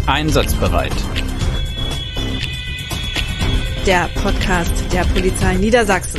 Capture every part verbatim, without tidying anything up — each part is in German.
Einsatzbereit. Der Podcast der Polizei Niedersachsen.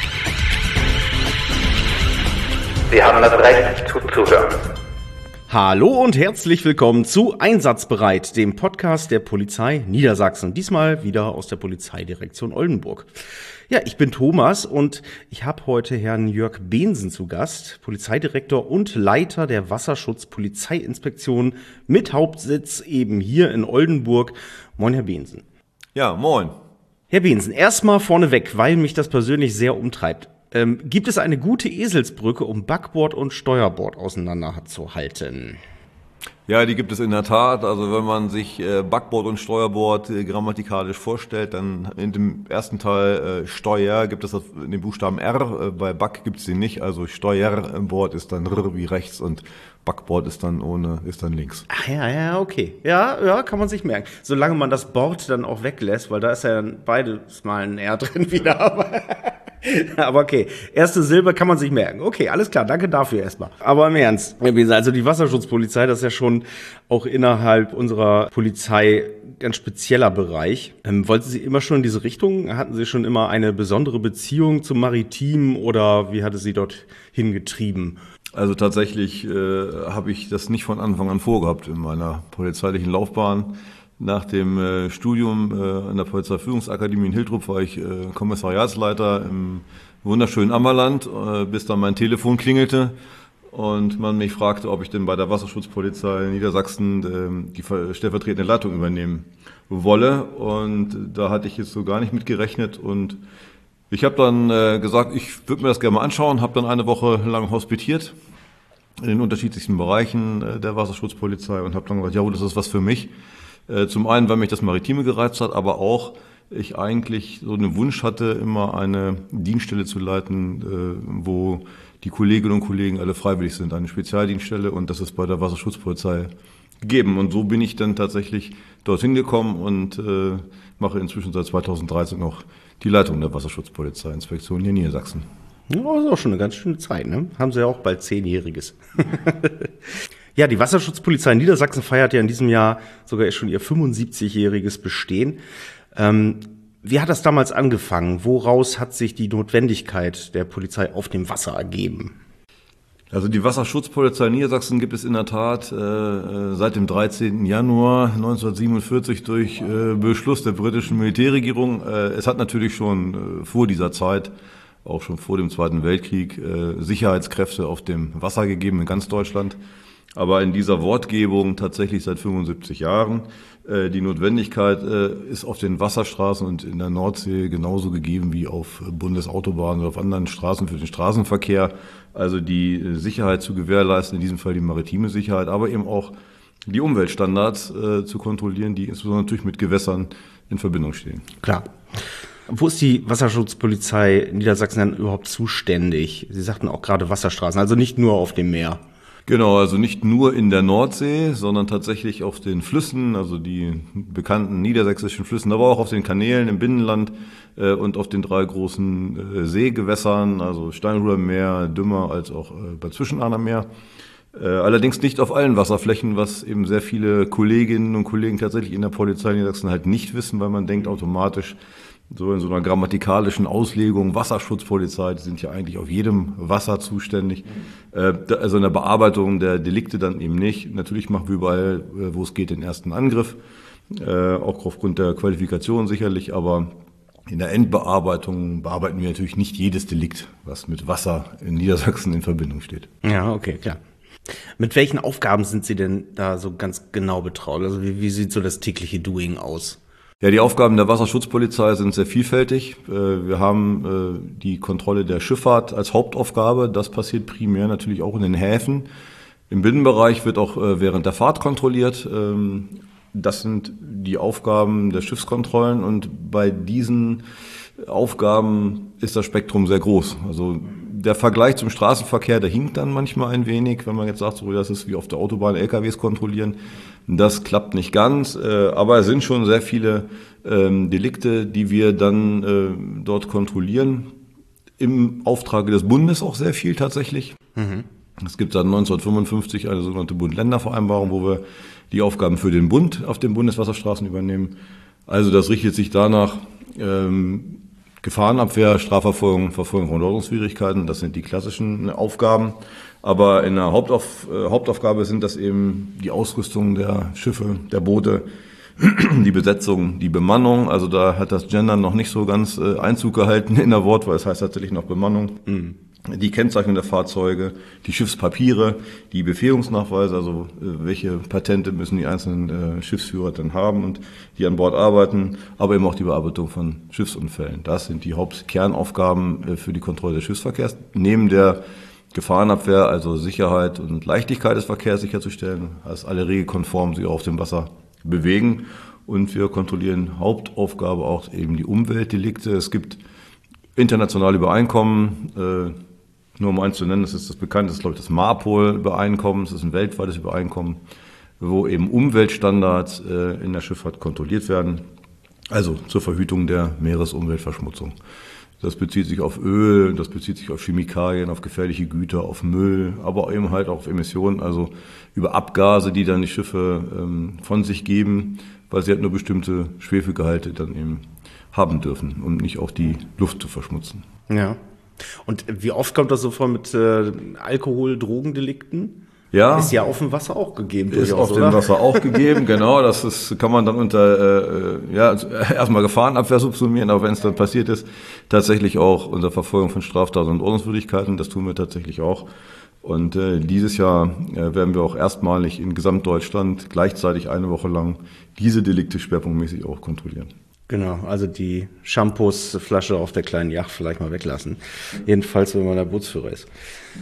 Sie haben das Recht zuzuhören. Hallo und herzlich willkommen zu Einsatzbereit, dem Podcast der Polizei Niedersachsen. Diesmal wieder aus der Polizeidirektion Oldenburg. Ja, ich bin Thomas und ich habe heute Herrn Jörg Behnsen zu Gast, Polizeidirektor und Leiter der Wasserschutzpolizeiinspektion mit Hauptsitz eben hier in Oldenburg. Moin, Herr Behnsen. Ja, moin. Herr Behnsen, erstmal vorneweg, weil mich das persönlich sehr umtreibt. Ähm, gibt es eine gute Eselsbrücke, um Backbord und Steuerbord auseinanderzuhalten? Ja, die gibt es in der Tat. Also wenn man sich äh, Backbord und Steuerbord äh, grammatikalisch vorstellt, dann in dem ersten Teil äh, Steuer gibt es den Buchstaben R, äh, bei Back gibt es den nicht. Also Steuerbord ist dann R wie rechts und Backbord ist dann ohne, ist dann links. Ach ja, ja, okay. Ja, ja, kann man sich merken. Solange man das Bord dann auch weglässt, weil da ist ja dann beides mal ein R drin wieder. Aber, aber okay, erste Silbe kann man sich merken. Okay, alles klar, danke dafür erstmal. Aber im Ernst, also die Wasserschutzpolizei, das ist ja schon auch innerhalb unserer Polizei ganz spezieller Bereich. Ähm, wollten Sie immer schon in diese Richtung? Hatten Sie schon immer eine besondere Beziehung zum Maritim oder wie hat es Sie dort hingetrieben? Also tatsächlich äh, habe ich das nicht von Anfang an vorgehabt in meiner polizeilichen Laufbahn. Nach dem äh, Studium äh, an der Polizeiführungsakademie in Hiltrup war ich äh, Kommissariatsleiter im wunderschönen Ammerland, äh, bis dann mein Telefon klingelte und man mich fragte, ob ich denn bei der Wasserschutzpolizei Niedersachsen äh, die stellvertretende Leitung übernehmen wolle. Und da hatte ich jetzt so gar nicht mit gerechnet und ich habe dann äh, gesagt, ich würde mir das gerne mal anschauen, habe dann eine Woche lang hospitiert in den unterschiedlichsten Bereichen äh, der Wasserschutzpolizei und habe dann gesagt, ja, das ist was für mich. Äh, zum einen, weil mich das Maritime gereizt hat, aber auch ich eigentlich so einen Wunsch hatte, immer eine Dienststelle zu leiten, äh, wo die Kolleginnen und Kollegen alle freiwillig sind, eine Spezialdienststelle, und das ist bei der Wasserschutzpolizei gegeben. Und so bin ich dann tatsächlich dorthin gekommen und äh, mache inzwischen seit zweitausenddreizehn noch die Leitung der Wasserschutzpolizeiinspektion hier in Niedersachsen. Ja, das ist auch schon eine ganz schöne Zeit, ne? Haben Sie ja auch bald Zehnjähriges. Ja, die Wasserschutzpolizei in Niedersachsen feiert ja in diesem Jahr sogar schon ihr fünfundsiebzigjähriges Bestehen. Ähm, wie hat das damals angefangen? Woraus hat sich die Notwendigkeit der Polizei auf dem Wasser ergeben? Also die Wasserschutzpolizei Niedersachsen gibt es in der Tat äh, seit dem dreizehnten Januar neunzehnhundertsiebenundvierzig durch äh, Beschluss der britischen Militärregierung. Äh, es hat natürlich schon äh, vor dieser Zeit, auch schon vor dem Zweiten Weltkrieg, äh, Sicherheitskräfte auf dem Wasser gegeben in ganz Deutschland. Aber in dieser Wortgebung tatsächlich seit fünfundsiebzig Jahren. Äh, die Notwendigkeit äh, ist auf den Wasserstraßen und in der Nordsee genauso gegeben wie auf Bundesautobahnen oder auf anderen Straßen für den Straßenverkehr. Also die Sicherheit zu gewährleisten, in diesem Fall die maritime Sicherheit, aber eben auch die Umweltstandards äh, zu kontrollieren, die insbesondere natürlich mit Gewässern in Verbindung stehen. Klar. Wo ist die Wasserschutzpolizei Niedersachsen denn überhaupt zuständig? Sie sagten auch gerade Wasserstraßen, also nicht nur auf dem Meer. Genau, also nicht nur in der Nordsee, sondern tatsächlich auf den Flüssen, also die bekannten niedersächsischen Flüssen, aber auch auf den Kanälen im Binnenland äh, und auf den drei großen äh, Seegewässern, also Steinhuder Dümmer als auch äh, bei Zwischenahner Meer. Äh, allerdings nicht auf allen Wasserflächen, was eben sehr viele Kolleginnen und Kollegen tatsächlich in der Polizei Niedersachsen halt nicht wissen, weil man denkt automatisch, so in so einer grammatikalischen Auslegung, Wasserschutzpolizei, die sind ja eigentlich auf jedem Wasser zuständig. Äh, also in der Bearbeitung der Delikte dann eben nicht. Natürlich machen wir überall, wo es geht, den ersten Angriff, äh, auch aufgrund der Qualifikation sicherlich, aber in der Endbearbeitung bearbeiten wir natürlich nicht jedes Delikt, was mit Wasser in Niedersachsen in Verbindung steht. Ja, okay, klar. Mit welchen Aufgaben sind Sie denn da so ganz genau betraut? Also wie, wie sieht so das tägliche Doing aus? Ja, die Aufgaben der Wasserschutzpolizei sind sehr vielfältig. Wir haben die Kontrolle der Schifffahrt als Hauptaufgabe. Das passiert primär natürlich auch in den Häfen. Im Binnenbereich wird auch während der Fahrt kontrolliert. Das sind die Aufgaben der Schiffskontrollen und bei diesen Aufgaben ist das Spektrum sehr groß. Also der Vergleich zum Straßenverkehr, der hinkt dann manchmal ein wenig, wenn man jetzt sagt, so, das ist wie auf der Autobahn L K Ws kontrollieren. Das klappt nicht ganz, äh, aber es sind schon sehr viele ähm, Delikte, die wir dann äh, dort kontrollieren. Im Auftrage des Bundes auch sehr viel tatsächlich. Mhm. Es gibt seit neunzehnhundertfünfundfünfzig eine sogenannte Bund-Länder-Vereinbarung, wo wir die Aufgaben für den Bund auf den Bundeswasserstraßen übernehmen. Also das richtet sich danach, ähm, Gefahrenabwehr, Strafverfolgung, Verfolgung von Ordnungswidrigkeiten, das sind die klassischen Aufgaben. Aber in der Hauptauf, äh, Hauptaufgabe sind das eben die Ausrüstung der Schiffe, der Boote, die Besetzung, die Bemannung. Also da hat das Gendern noch nicht so ganz äh, Einzug gehalten in der Wortwahl. Es heißt tatsächlich noch Bemannung. Mhm. Die Kennzeichnung der Fahrzeuge, die Schiffspapiere, die Befähigungsnachweise, also äh, welche Patente müssen die einzelnen äh, Schiffsführer dann haben und die an Bord arbeiten, aber eben auch die Bearbeitung von Schiffsunfällen. Das sind die Hauptkernaufgaben äh, für die Kontrolle des Schiffsverkehrs. Neben der Gefahrenabwehr, also Sicherheit und Leichtigkeit des Verkehrs sicherzustellen, dass alle regelkonform sich auf dem Wasser bewegen. Und wir kontrollieren Hauptaufgabe auch eben die Umweltdelikte. Es gibt internationale Übereinkommen, äh, nur um eins zu nennen, das ist das bekannteste, glaube ich, das MARPOL-Übereinkommen, das ist ein weltweites Übereinkommen, wo eben Umweltstandards äh, in der Schifffahrt kontrolliert werden, also zur Verhütung der Meeresumweltverschmutzung. Das bezieht sich auf Öl, das bezieht sich auf Chemikalien, auf gefährliche Güter, auf Müll, aber eben halt auch auf Emissionen, also über Abgase, die dann die Schiffe ähm, von sich geben, weil sie halt nur bestimmte Schwefelgehalte dann eben haben dürfen, um nicht auch die Luft zu verschmutzen. Ja. Und wie oft kommt das so vor mit äh, Alkohol-, Drogendelikten? Ja. Ist ja auf dem Wasser auch gegeben. Ist auf dem Wasser auch gegeben, genau. Das ist, kann man dann unter, äh, ja, erstmal Gefahrenabwehr subsumieren, aber wenn es dann passiert ist, tatsächlich auch unter Verfolgung von Straftaten und Ordnungswidrigkeiten. Das tun wir tatsächlich auch. Und äh, dieses Jahr äh, werden wir auch erstmalig in Gesamtdeutschland gleichzeitig eine Woche lang diese Delikte schwerpunktmäßig auch kontrollieren. Genau, also die Shampoosflasche auf der kleinen Yacht vielleicht mal weglassen. Jedenfalls, wenn man der Bootsführer ist.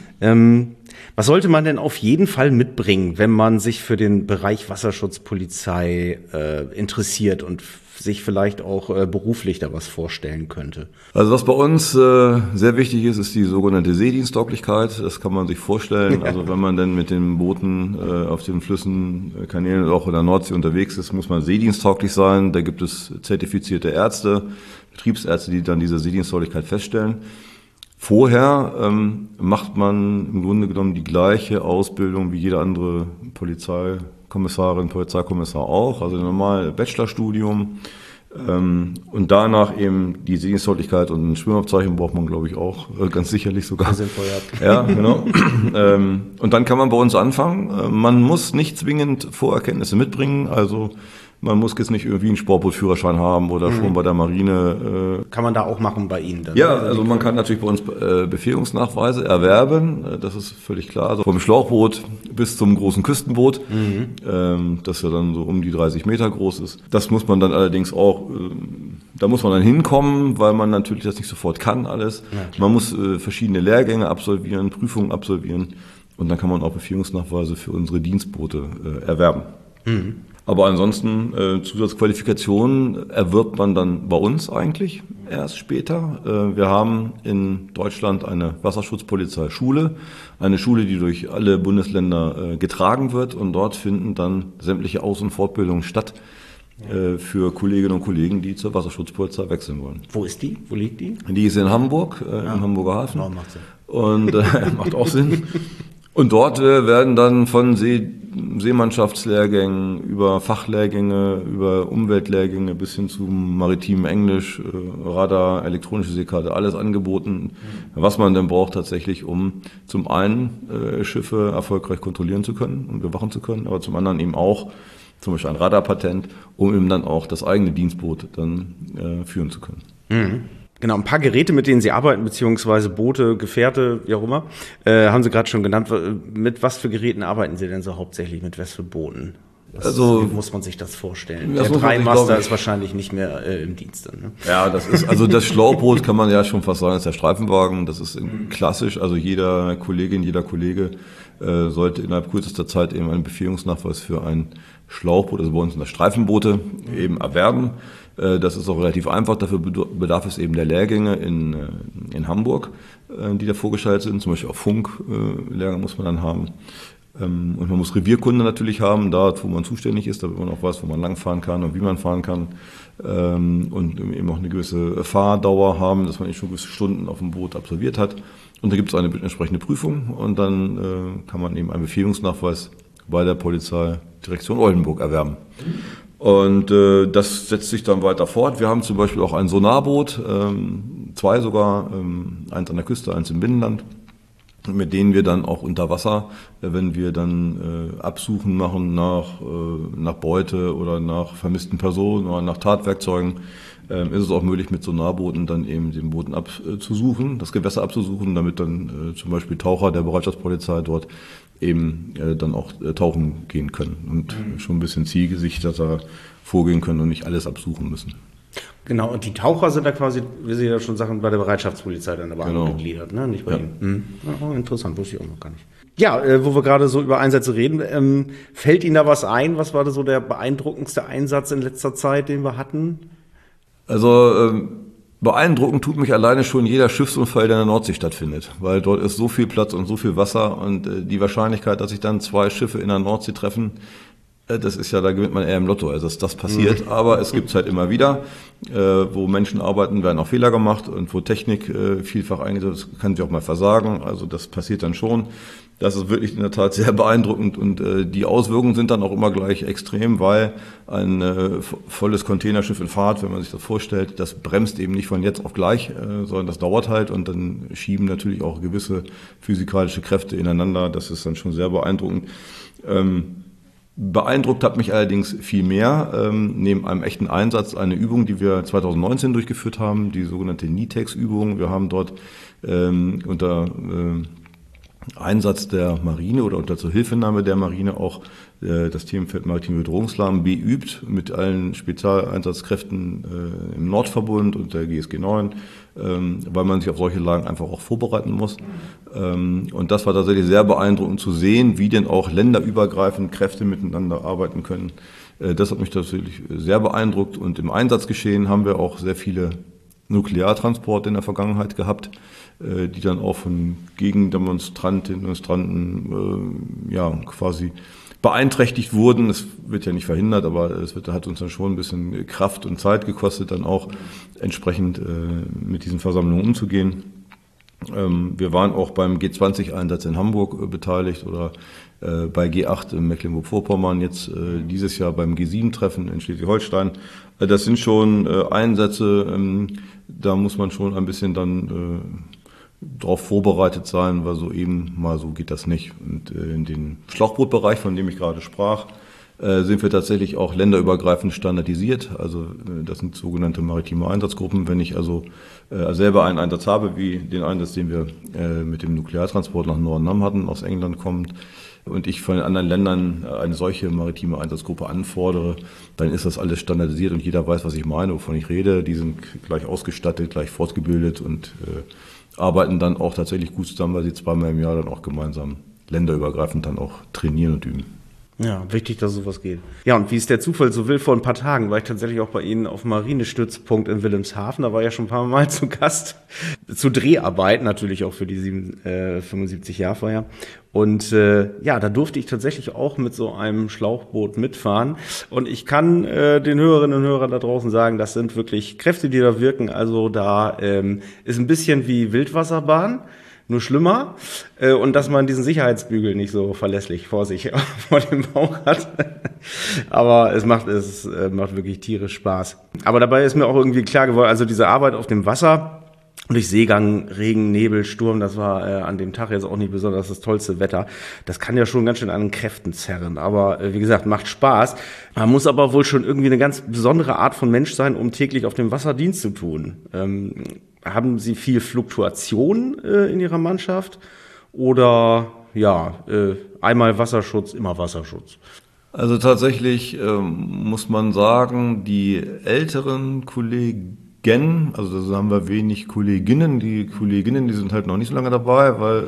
Ähm, was sollte man denn auf jeden Fall mitbringen, wenn man sich für den Bereich Wasserschutzpolizei äh, interessiert und sich vielleicht auch äh, beruflich da was vorstellen könnte? Also was bei uns äh, sehr wichtig ist, ist die sogenannte Seediensttauglichkeit. Das kann man sich vorstellen. Ja. Also wenn man dann mit den Booten äh, auf den Flüssen, äh, Kanälen oder auch in der Nordsee unterwegs ist, muss man seediensttauglich sein. Da gibt es zertifizierte Ärzte, Betriebsärzte, die dann diese Seediensttauglichkeit feststellen. Vorher ähm, macht man im Grunde genommen die gleiche Ausbildung wie jede andere Polizeikommissarin, Polizeikommissar auch, also ein normales Bachelorstudium. Ähm, und danach eben die Seediensttauglichkeit und ein Schwimmabzeichen braucht man, glaube ich, auch, äh, ganz sicherlich sogar. Sinnvoll, ja, genau. ähm, und dann kann man bei uns anfangen. Äh, man muss nicht zwingend Vorerkenntnisse mitbringen, also man muss jetzt nicht irgendwie einen Sportbootführerschein haben oder mhm. schon bei der Marine. Äh kann man da auch machen bei Ihnen dann? Ja, also man kann natürlich bei uns äh, Befähigungsnachweise erwerben, äh, das ist völlig klar. Also vom Schlauchboot bis zum großen Küstenboot, mhm. ähm, das ja dann so um die dreißig Meter groß ist. Das muss man dann allerdings auch, äh, da muss man dann hinkommen, weil man natürlich das nicht sofort kann alles. Ja, man muss äh, verschiedene Lehrgänge absolvieren, Prüfungen absolvieren und dann kann man auch Befähigungsnachweise für unsere Dienstboote äh, erwerben. Mhm. Aber ansonsten äh, Zusatzqualifikationen erwirbt man dann bei uns eigentlich erst später. Äh, wir haben in Deutschland eine Wasserschutzpolizeischule, eine Schule, die durch alle Bundesländer äh, getragen wird und dort finden dann sämtliche Aus- und Fortbildungen statt äh, für Kolleginnen und Kollegen, die zur Wasserschutzpolizei wechseln wollen. Wo ist die? Wo liegt die? Die ist in Hamburg, äh, ja. im Hamburger Hafen. Genau, macht Sinn. Und äh, macht auch Sinn. Und dort äh, werden dann von See, Seemannschaftslehrgängen über Fachlehrgänge, über Umweltlehrgänge bis hin zum maritimen Englisch, äh, Radar, elektronische Seekarte, alles angeboten, mhm. was man denn braucht tatsächlich, um zum einen äh, Schiffe erfolgreich kontrollieren zu können und bewachen zu können, aber zum anderen eben auch zum Beispiel ein Radarpatent, um eben dann auch das eigene Dienstboot dann äh, führen zu können. Mhm. Genau, ein paar Geräte, mit denen Sie arbeiten, beziehungsweise Boote, Gefährte, wie auch immer, äh, haben Sie gerade schon genannt. Mit was für Geräten arbeiten Sie denn so hauptsächlich, mit was für Booten? Was, also, wie muss man sich das vorstellen? Das Der Dreimaster ist wahrscheinlich nicht mehr äh, im Dienst. Ne? Ja, das ist, also das Schlauchboot kann man ja schon fast sagen, ist der Streifenwagen. Das ist klassisch, also jeder Kollegin, jeder Kollege äh, sollte innerhalb kürzester Zeit eben einen Befähigungsnachweis für ein Schlauchboot, also bei uns sind das Streifenboote, eben erwerben. Das ist auch relativ einfach, dafür bedarf es eben der Lehrgänge in, in Hamburg, die da vorgeschaltet sind, zum Beispiel auch Funklehrgänge muss man dann haben. Und man muss Revierkunde natürlich haben, da wo man zuständig ist, damit man auch weiß, wo man langfahren kann und wie man fahren kann. Und eben auch eine gewisse Fahrdauer haben, dass man schon gewisse Stunden auf dem Boot absolviert hat. Und da gibt es eine entsprechende Prüfung und dann kann man eben einen Befähigungsnachweis bei der Polizeidirektion Oldenburg erwerben. Und äh, das setzt sich dann weiter fort. Wir haben zum Beispiel auch ein Sonarboot, ähm, zwei sogar, ähm, eins an der Küste, eins im Binnenland, mit denen wir dann auch unter Wasser, äh, wenn wir dann äh, Absuchen machen nach, äh, nach Beute oder nach vermissten Personen oder nach Tatwerkzeugen, äh, ist es auch möglich, mit Sonarbooten dann eben den Boden abzusuchen, das Gewässer abzusuchen, damit dann äh, zum Beispiel Taucher der Bereitschaftspolizei dort eben äh, dann auch äh, tauchen gehen können und mhm. schon ein bisschen zielgesichteter vorgehen können und nicht alles absuchen müssen. Genau, und die Taucher sind da quasi, wie Sie ja schon sagen, bei der Bereitschaftspolizei dann aber genau. angegliedert, ne? Nicht bei ja. Ihnen. Mhm. Oh, interessant, wusste ich auch noch gar nicht. Ja, äh, wo wir gerade so über Einsätze reden, ähm, fällt Ihnen da was ein? Was war da so der beeindruckendste Einsatz in letzter Zeit, den wir hatten? Also ähm, beeindruckend tut mich alleine schon jeder Schiffsunfall, der in der Nordsee stattfindet, weil dort ist so viel Platz und so viel Wasser und äh, die Wahrscheinlichkeit, dass sich dann zwei Schiffe in der Nordsee treffen, äh, das ist ja, da gewinnt man eher im Lotto, also dass das passiert, mhm. aber es gibt es halt immer wieder, äh, wo Menschen arbeiten, werden auch Fehler gemacht und wo Technik äh, vielfach eingesetzt kann sich auch mal versagen, also das passiert dann schon. Das ist wirklich in der Tat sehr beeindruckend und äh, die Auswirkungen sind dann auch immer gleich extrem, weil ein äh, volles Containerschiff in Fahrt, wenn man sich das vorstellt, das bremst eben nicht von jetzt auf gleich, äh, sondern das dauert halt und dann schieben natürlich auch gewisse physikalische Kräfte ineinander. Das ist dann schon sehr beeindruckend. Ähm, beeindruckt hat mich allerdings viel mehr, ähm, neben einem echten Einsatz, eine Übung, die wir zwanzig neunzehn durchgeführt haben, die sogenannte NITEX-Übung. Wir haben dort ähm, unter äh, Einsatz der Marine oder unter Zuhilfenahme der Marine auch äh, das Themenfeld maritime Bedrohungslagen beübt mit allen Spezialeinsatzkräften äh, im Nordverbund und der G S G neun, ähm, weil man sich auf solche Lagen einfach auch vorbereiten muss. Ähm, und das war tatsächlich sehr beeindruckend zu sehen, wie denn auch länderübergreifend Kräfte miteinander arbeiten können. Äh, das hat mich tatsächlich sehr beeindruckt und im Einsatzgeschehen haben wir auch sehr viele Nukleartransporte in der Vergangenheit gehabt, die dann auch von Gegendemonstrantinnen und Demonstranten äh, ja, quasi beeinträchtigt wurden. Es wird ja nicht verhindert, aber es wird, hat uns dann schon ein bisschen Kraft und Zeit gekostet, dann auch entsprechend äh, mit diesen Versammlungen umzugehen. Ähm, wir waren auch beim G zwanzig Einsatz in Hamburg äh, beteiligt oder äh, bei G acht in Mecklenburg-Vorpommern, jetzt äh, dieses Jahr beim G sieben Treffen in Schleswig-Holstein. Äh, das sind schon äh, Einsätze, ähm, da muss man schon ein bisschen dann äh, darauf vorbereitet sein, weil so eben mal so geht das nicht. Und äh, in den Schlauchbootbereich, von dem ich gerade sprach, äh, sind wir tatsächlich auch länderübergreifend standardisiert. Also äh, das sind sogenannte maritime Einsatzgruppen. Wenn ich also äh, selber einen Einsatz habe, wie den Einsatz, den wir äh, mit dem Nukleartransport nach Norden hatten, aus England kommt, und ich von den anderen Ländern eine solche maritime Einsatzgruppe anfordere, dann ist das alles standardisiert und jeder weiß, was ich meine, wovon ich rede. Die sind gleich ausgestattet, gleich fortgebildet und äh, arbeiten dann auch tatsächlich gut zusammen, weil sie zweimal im Jahr dann auch gemeinsam länderübergreifend dann auch trainieren und üben. Ja, wichtig, dass sowas geht. Ja, und wie es der Zufall so will, vor ein paar Tagen war ich tatsächlich auch bei Ihnen auf dem Marinestützpunkt in Wilhelmshaven. Da war ich ja schon ein paar Mal zu Gast. Zu Dreharbeiten, natürlich auch für die sieben, äh, fünfundsiebzig Jahrfeier. Und äh, ja, da durfte ich tatsächlich auch mit so einem Schlauchboot mitfahren. Und ich kann äh, den Hörerinnen und Hörern da draußen sagen, das sind wirklich Kräfte, die da wirken. Also da ähm, ist ein bisschen wie Wildwasserbahn. Nur schlimmer, äh, und dass man diesen Sicherheitsbügel nicht so verlässlich vor sich, vor dem Bauch hat. Aber es macht, es äh, macht wirklich tierisch Spaß. Aber dabei ist mir auch irgendwie klar geworden, also diese Arbeit auf dem Wasser, durch Seegang, Regen, Nebel, Sturm, das war äh, an dem Tag jetzt auch nicht besonders das tollste Wetter. Das kann ja schon ganz schön an den Kräften zerren. Aber äh, wie gesagt, macht Spaß. Man muss aber wohl schon irgendwie eine ganz besondere Art von Mensch sein, um täglich auf dem Wasser Dienst zu tun. Ähm, haben Sie viel Fluktuation äh, in Ihrer Mannschaft? Oder ja, äh, einmal Wasserschutz, immer Wasserschutz? Also tatsächlich ähm, muss man sagen, die älteren Kollegen, also da haben wir wenig Kolleginnen. Die Kolleginnen, die sind halt noch nicht so lange dabei, weil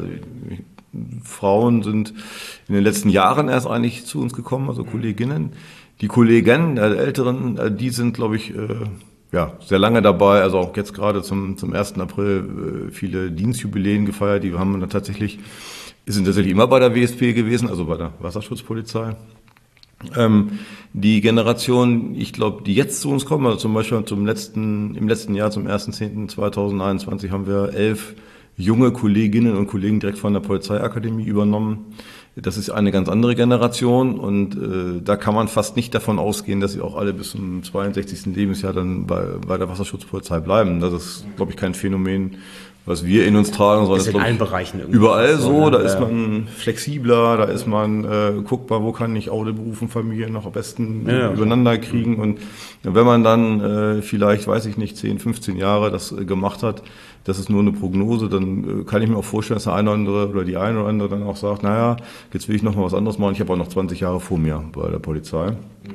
Frauen sind in den letzten Jahren erst eigentlich zu uns gekommen, also Kolleginnen. Die Kollegen, der Älteren, die sind, glaube ich, ja, sehr lange dabei, also auch jetzt gerade zum, zum ersten April viele Dienstjubiläen gefeiert. Die haben dann tatsächlich, sind tatsächlich immer bei der W S P gewesen, also bei der Wasserschutzpolizei. Ähm, die Generation, ich glaube, die jetzt zu uns kommen, also zum Beispiel zum letzten, im letzten Jahr, zum ersten zehnten zweitausendeinundzwanzig haben wir elf junge Kolleginnen und Kollegen direkt von der Polizeiakademie übernommen, Das ist eine ganz andere Generation und äh, da kann man fast nicht davon ausgehen, dass sie auch alle bis zum zweiundsechzigsten Lebensjahr dann bei, bei der Wasserschutzpolizei bleiben. Das ist, glaube ich, kein Phänomen, was wir in uns tragen, sondern das ist in allen ich, Bereichen irgendwie überall so. ne? Da ist man flexibler, da ist man äh, guckt mal, wo kann ich Auto, Beruf und Familie noch am besten ja, übereinander kriegen. Und wenn man dann äh, vielleicht, weiß ich nicht, zehn, fünfzehn Jahre das äh, gemacht hat, das ist nur eine Prognose, dann äh, kann ich mir auch vorstellen, dass der eine oder andere oder die eine oder andere dann auch sagt, naja, jetzt will ich noch mal was anderes machen, ich habe auch noch zwanzig Jahre vor mir bei der Polizei.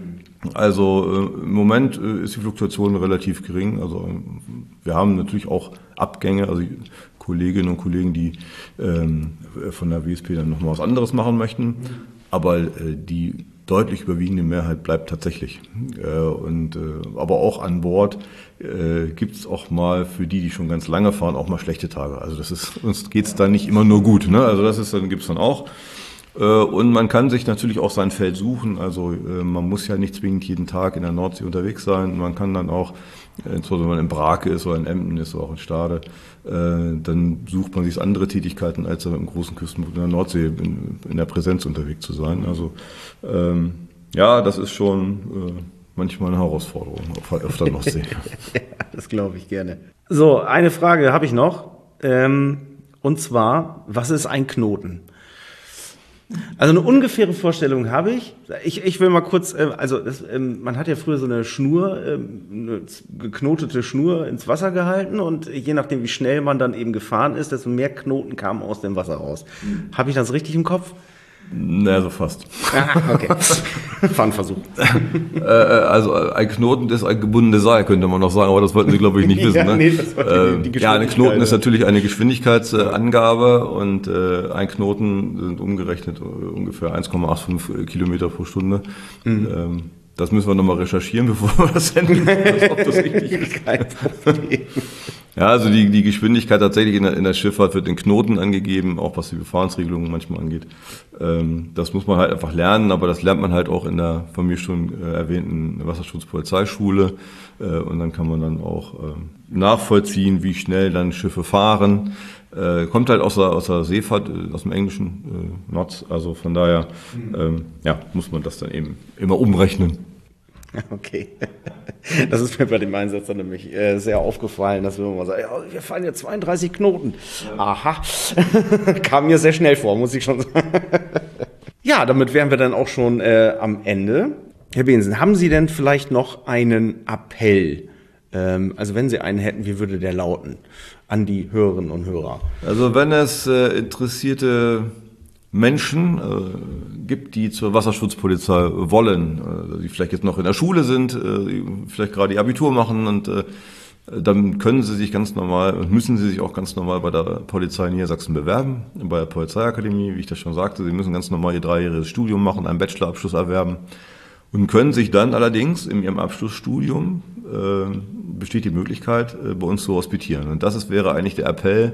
Also äh, im Moment äh, ist die Fluktuation relativ gering. Also wir haben natürlich auch Abgänge, also Kolleginnen und Kollegen, die ähm, von der W S P dann noch mal was anderes machen möchten. Aber äh, die deutlich überwiegende Mehrheit bleibt tatsächlich. Äh, und äh, aber auch an Bord äh, gibt es auch mal für die, die schon ganz lange fahren, auch mal schlechte Tage. Also das ist, uns geht's dann nicht immer nur gut. Ne? Also das ist dann gibt's dann auch. Und man kann sich natürlich auch sein Feld suchen, also man muss ja nicht zwingend jeden Tag in der Nordsee unterwegs sein. Man kann dann auch, wenn man in Brake ist oder in Emden ist oder auch in Stade, dann sucht man sich andere Tätigkeiten, als mit einem großen Küstenboot in der Nordsee in, in der Präsenz unterwegs zu sein. Also ja, das ist schon manchmal eine Herausforderung auf, auf der Nordsee. Ja, das glaube ich gerne. So, eine Frage habe ich noch, und zwar, was ist ein Knoten? Also eine ungefähre Vorstellung habe ich. Ich, ich will mal kurz, äh, also das, ähm, man hat ja früher so eine Schnur, ähm, eine geknotete Schnur ins Wasser gehalten und je nachdem, wie schnell man dann eben gefahren ist, desto mehr Knoten kamen aus dem Wasser raus. Mhm. Habe ich das richtig im Kopf? Naja, so fast. Ah, okay. Fun-Versuch. äh, also ein Knoten ist ein gebundenes Seil, könnte man noch sagen, aber das wollten Sie, glaube ich, nicht wissen. Ja, ne? nee, das war die, die äh, ja, ein Knoten ist natürlich eine Geschwindigkeitsangabe und äh, ein Knoten sind umgerechnet ungefähr eins Komma fünfundachtzig Kilometer pro Stunde. Mhm. Ähm, das müssen wir nochmal recherchieren, bevor wir das senden, ob das richtig ist. Kein Problem. Ja, also die, die Geschwindigkeit tatsächlich in der, in der Schifffahrt wird in Knoten angegeben, auch was die Befahrensregelungen manchmal angeht. Ähm, das muss man halt einfach lernen, aber das lernt man halt auch in der von mir schon äh, erwähnten Wasserschutzpolizeischule. Äh, und dann kann man dann auch äh, nachvollziehen, wie schnell dann Schiffe fahren. Äh, kommt halt aus der, aus der Seefahrt, aus dem englischen äh, Knots, also von daher ähm, ja, muss man das dann eben immer umrechnen. Okay. Das ist mir bei dem Einsatz dann nämlich äh, sehr aufgefallen, dass wir immer sagen, ja, wir fahren jetzt zweiunddreißig Knoten. Ja. Aha. Kam mir sehr schnell vor, muss ich schon sagen. Ja, damit wären wir dann auch schon äh, am Ende. Herr Behnsen, haben Sie denn vielleicht noch einen Appell? Ähm, also wenn Sie einen hätten, wie würde der lauten? An die Hörerinnen und Hörer. Also wenn es äh, interessierte Menschen äh, gibt, die zur Wasserschutzpolizei wollen, äh, die vielleicht jetzt noch in der Schule sind, äh, die vielleicht gerade ihr Abitur machen und äh, dann können sie sich ganz normal und müssen sie sich auch ganz normal bei der Polizei Niedersachsen bewerben, bei der Polizeiakademie, wie ich das schon sagte. Sie müssen ganz normal ihr dreijähriges Studium machen, einen Bachelorabschluss erwerben und können sich dann allerdings in ihrem Abschlussstudium, äh, besteht die Möglichkeit, äh, bei uns zu hospitieren. Und das ist, wäre eigentlich der Appell,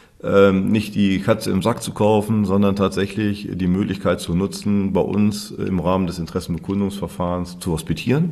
Ähm, nicht die Katze im Sack zu kaufen, sondern tatsächlich die Möglichkeit zu nutzen, bei uns im Rahmen des Interessenbekundungsverfahrens zu hospitieren.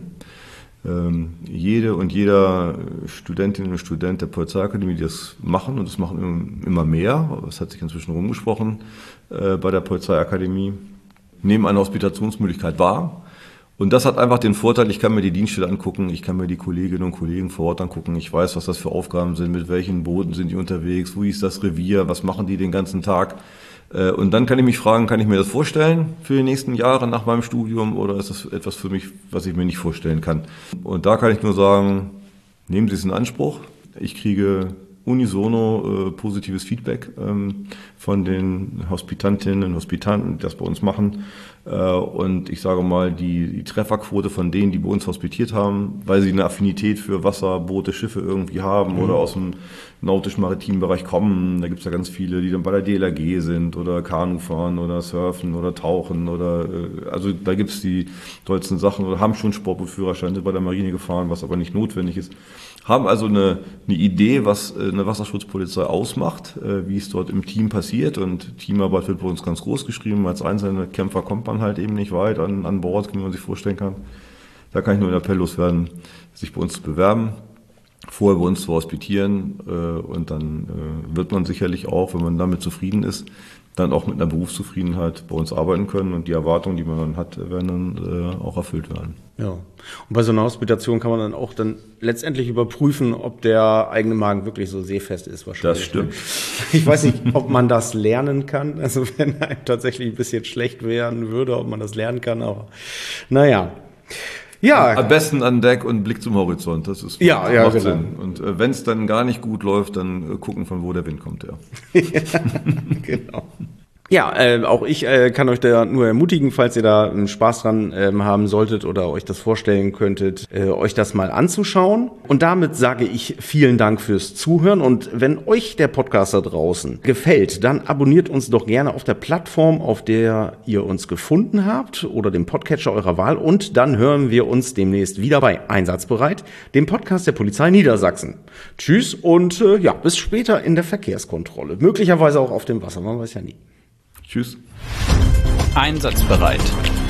Ähm, jede und jeder Studentin und Student der Polizeiakademie, die das machen, und das machen immer mehr, das hat sich inzwischen rumgesprochen äh, bei der Polizeiakademie, nehmen eine Hospitationsmöglichkeit wahr. Und das hat einfach den Vorteil, ich kann mir die Dienststelle angucken, ich kann mir die Kolleginnen und Kollegen vor Ort angucken, ich weiß, was das für Aufgaben sind, mit welchen Booten sind die unterwegs, wo ist das Revier, was machen die den ganzen Tag. Und dann kann ich mich fragen, kann ich mir das vorstellen für die nächsten Jahre nach meinem Studium oder ist das etwas für mich, was ich mir nicht vorstellen kann. Und da kann ich nur sagen, nehmen Sie es in Anspruch. Ich kriege unisono äh, positives Feedback ähm, von den Hospitantinnen und Hospitanten, die das bei uns machen. Äh, und ich sage mal, die, die Trefferquote von denen, die bei uns hospitiert haben, weil sie eine Affinität für Wasser, Boote, Schiffe irgendwie haben mhm. oder aus dem nautisch-maritimen Bereich kommen. Da gibt es ja ganz viele, die dann bei der D L R G sind oder Kanu fahren oder surfen oder tauchen oder äh, also da gibt es die tollsten Sachen oder haben schon Sportbootführerschein, sind bei der Marine gefahren, was aber nicht notwendig ist. Haben also eine, eine Idee, was eine Wasserschutzpolizei ausmacht, wie es dort im Team passiert. Und Teamarbeit wird bei uns ganz groß geschrieben. Als einzelne Kämpfer kommt man halt eben nicht weit an, an Bord, wie man sich vorstellen kann. Da kann ich nur einen Appell loswerden, sich bei uns zu bewerben, vorher bei uns zu hospitieren. Und dann wird man sicherlich auch, wenn man damit zufrieden ist, dann auch mit einer Berufszufriedenheit bei uns arbeiten können und die Erwartungen, die man dann hat, werden dann äh, auch erfüllt werden. Ja. Und bei so einer Hospitation kann man dann auch dann letztendlich überprüfen, ob der eigene Magen wirklich so seefest ist wahrscheinlich. Das stimmt. Ich weiß nicht, ob man das lernen kann. Also wenn einem tatsächlich ein bisschen schlecht werden würde, ob man das lernen kann, aber naja. Ja. Am besten an Deck und Blick zum Horizont, das ist ja, ja, macht genau. Sinn. Und äh, wenn es dann gar nicht gut läuft, dann äh, gucken, von wo der Wind kommt. Ja, ja genau. Ja, äh, auch ich äh, kann euch da nur ermutigen, falls ihr da einen Spaß dran äh, haben solltet oder euch das vorstellen könntet, äh, euch das mal anzuschauen. Und damit sage ich vielen Dank fürs Zuhören. Und wenn euch der Podcast da draußen gefällt, dann abonniert uns doch gerne auf der Plattform, auf der ihr uns gefunden habt oder dem Podcatcher eurer Wahl. Und dann hören wir uns demnächst wieder bei Einsatzbereit, dem Podcast der Polizei Niedersachsen. Tschüss und äh, ja, bis später in der Verkehrskontrolle. Möglicherweise auch auf dem Wasser, man weiß ja nie. Tschüss. Einsatzbereit.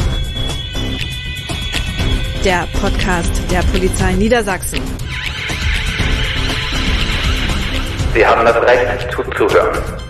Der Podcast der Polizei Niedersachsen. Sie haben das Recht zuzuhören.